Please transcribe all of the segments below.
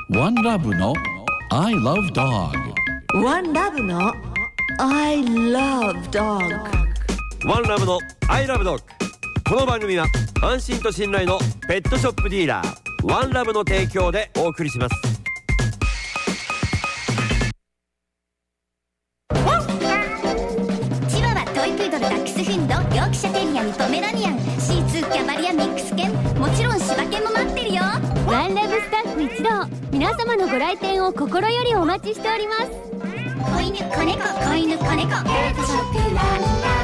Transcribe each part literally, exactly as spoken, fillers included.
ワンラブの I love dog。 ワンラブの I love dog。 ワンラブの I love dog。 この番組は安心と信頼のペットショップディーラーワンラブの提供でお送りします。 チワワ、トイプードル、ダックスフンド、ヨークシャテリアにポメラニアン、シーツー、キャバリア、ミックス犬、もちろん柴犬も待ってるよ。 ワンラブスタッフ一同、皆様のご来店を心よりお待ちしております。 子犬、子猫、子犬、子猫、ペットショップワンラ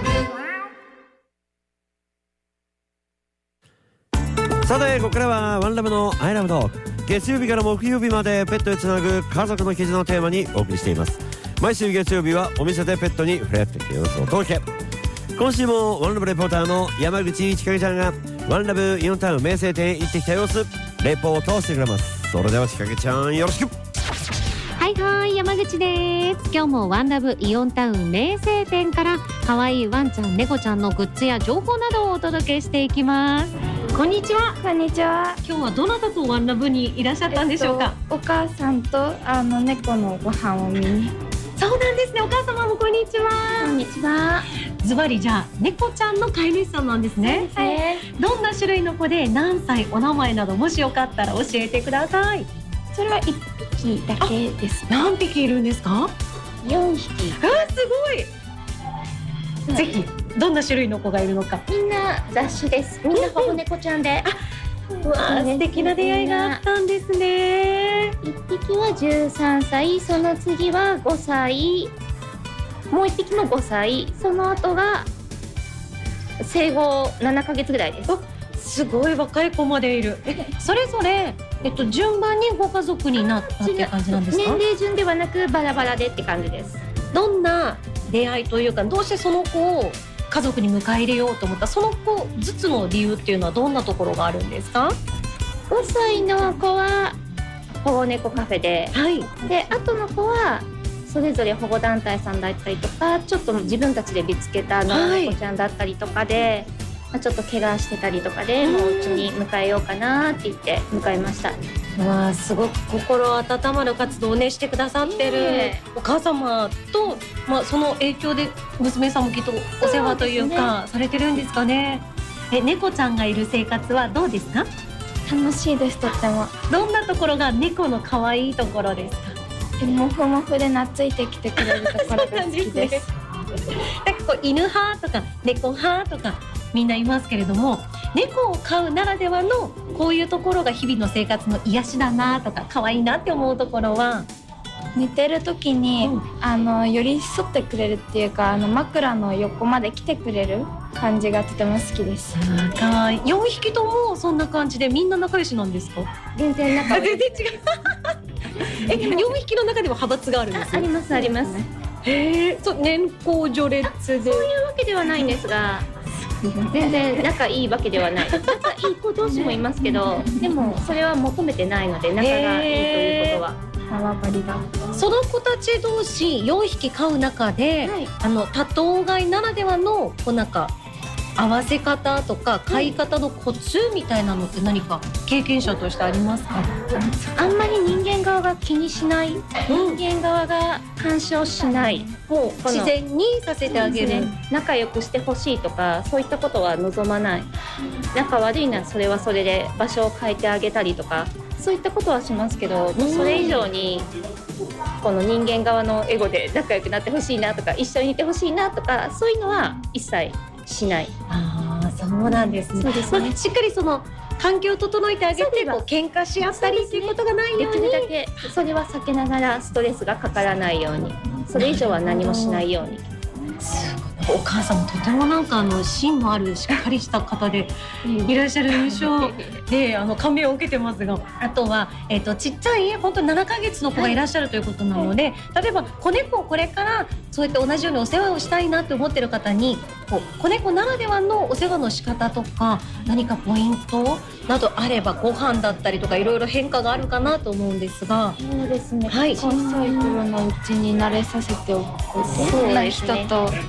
ブ。さてここからはワンラブの I love dog。 月曜日から木曜日までペットへつなぐ家族の絆をテーマにお送りしています。毎週月曜日はお店でペットに触れ合ってきた様子をお届け。今週もワンラブレポーターの山口千景ちゃんがワンラブイオンタウン名声店へ行ってきた様子レポートをしてくれます。それでは千景ちゃんよろしく。 はいはい、山口です。今日もワンラブイオンタウン名声店から可愛いワンちゃん猫ちゃんのグッズや情報などをお届けしていきます。こんにちは。 こんにちは。 今日はどなたとワンラブにいらっしゃったんでしょうか。 えっと、お母さんとあの猫のご飯を見に。 そうなんですね。お母様もこんにちは。 こんにちは。 ズバリじゃあ猫ちゃんの飼い主さんなんですね。 はい。 どんな種類の子で何歳、お名前などもしよかったら教えてください。 それはいっぴきだけです。 何匹いるんですか。 よんひき。 あーすごい。ぜひどんな種類の子がいるのか。 みんな雑種です。みんな保護猫ちゃんで。 うわー素敵な出会いがあったんですね。 いっぴきはじゅうさんさい、その次はごさい、もういっぴきもごさい、その後が生後ななかげつぐらいです。 すごい若い子までいる。え、それぞれ、えっと、順番にご家族になったって感じなんですか。 年齢順ではなくバラバラでって感じです。 どんな出会いというか、どうしてその子を家族に迎え入れようと思った、その子ずつの理由っていうのはどんなところがあるんですか。 ごさいの子は保護猫カフェで、 はい、 で後の子はそれぞれ保護団体さんだったりとか、ちょっと自分たちで見つけた野良猫ちゃんだったりとかで、まあ、ちょっと怪我してたりとかで、もううちに迎えようかなって言って迎えました。 わあ、すごく心温まる活動をねしてくださってる、えー、お母様と、まあ、その影響で娘さんもきっとお世話というか、ね、されてるんですかね。え、猫ちゃんがいる生活はどうですか。 楽しいです。とっても。 どんなところが猫の可愛いところですか。 もふもふで懐いてきてくれるところが好きです。 ですね、なんかこう犬派とか猫派とかみんないますけれども、猫を飼うならではのこういうところが日々の生活の癒しだなとか可愛いなって思うところは、 寝てる時に、うん、あの寄り添ってくれるっていうか、あの枕の横まで来てくれる感じがとても好きです。 かわいい。よんひきともそんな感じでみんな仲良しなんですか。 全然仲良い。 全然違うえ、でもよんひきの中でも派閥があるんですよ。 あ、ありますあります。 へえ、そう、年功序列で。 そういうわけではないんですが、全然仲いいわけではない。仲いい子同士もいますけど、でもそれは求めてないので、仲がいいということは縄張りだ。 その子たち同士よんひき飼う中で、はい、あの多頭飼いならではのこうなんか合わせ方とか飼い方のコツみたいなのって何か経験者としてありますか。 あんまり人間側が気にしない、人間側が干渉しない、 もう自然にさせてあげる、ね、 仲良くしてほしいとかそういったことは望まない。仲悪いならそれはそれで場所を変えてあげたりとか、そういったことはしますけど、もうそれ以上にこの人間側のエゴで仲良くなってほしいなとか、一緒にいてほしいなとか、そういうのは一切しない。 ああ、そうなんですね。 そうですね。 しっかりその環境を整えてあげて、こう喧嘩し合ったりっていうことがないように、 できるだけそれは避けながらストレスがかからないように、それ以上は何もしないように。 お母さんもとてもなんかあの芯のあるしっかりした方でいらっしゃる印象で、あの感銘を受けてますが、あとは、えー、とちっちゃい本当にななかげつの子がいらっしゃるということなので、例えば子猫をこれからそうやって同じようにお世話をしたいなって思ってる方に、こう子猫ならではのお世話の仕方とか何かポイントなどあれば、ご飯だったりとかいろいろ変化があるかなと思うんですが。 そうですね、 はい、 小さい頃のうちに慣れさせておくこと、そんな人と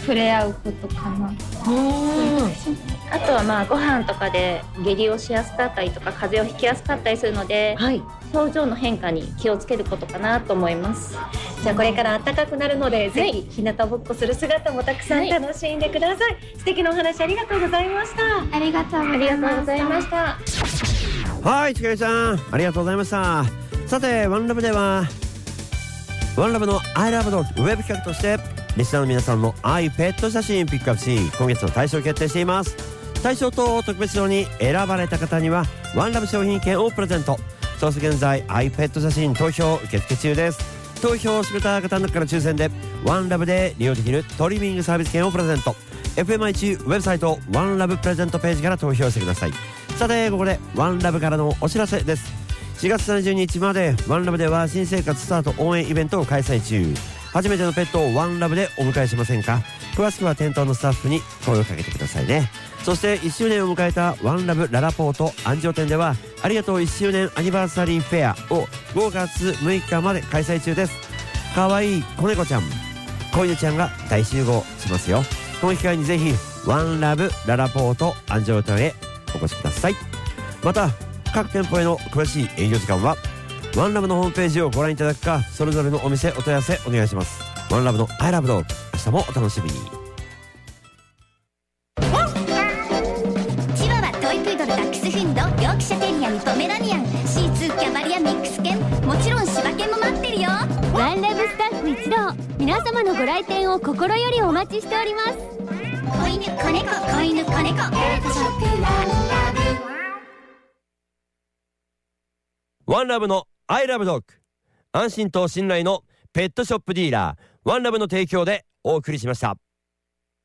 触れ合うことかな。 うんあとはまあご飯とかで下痢をしやすかったりとか風邪をひきやすかったりするので、 はい表情の変化に気をつけることかなと思います。 じゃあこれから暖かくなるので、ぜひ日向ぼっこする姿もたくさん楽しんでください、素敵なお話ありがとうございました。 ありがとうありがとうございました。 はい、ちかりちゃんありがとうございました。さてワンラブではワンラブの I love dog ウェブ企画としてリスナーの皆さんの愛ペット写真ピックアップし、今月の大賞を決定しています。大賞と特別賞に選ばれた方にはワンラブ商品券をプレゼント。そして現在愛ペット写真投票受付中です。投票をしてくれた方の中から抽選でワンラブで利用できるトリミングサービス券をプレゼント。 エフエムアイチ ウェブサイトワンラブプレゼントページから投票してください。さてここでワンラブからのお知らせです。しがつさんじゅうにちまでワンラブでは新生活スタート応援イベントを開催中。初めてのペットをワンラブでお迎えしませんか。詳しくは店頭のスタッフに声をかけてくださいね。そしていっしゅうねんを迎えたワンラブララポート安城店ではありがとういっしゅうねんアニバーサリーフェアをごがつむいかまで開催中です。かわいい子猫ちゃん子犬ちゃんが大集合しますよ。この機会にぜひワンラブララポート安城店へお越しください。また各店舗への詳しい営業時間はワンラブのホームページをご覧いただくか、それぞれのお店お問い合わせお願いします。ワンラブの I love dog 明日もお楽しみに。 チワワ、トイプードル、ダックスフンド、ヨークシャテリアにポメラニアン、シーツー、キャバリア、ミックス犬、もちろん柴犬も待ってるよ。 ワンラブスタッフ一同、皆様のご来店を心よりお待ちしております。 子犬、子猫、子犬、子猫、ペットショップワンラブ。 ワンラブの I love dog、 安心と信頼のペットショップディーラーワンラブの提供でお送りしました。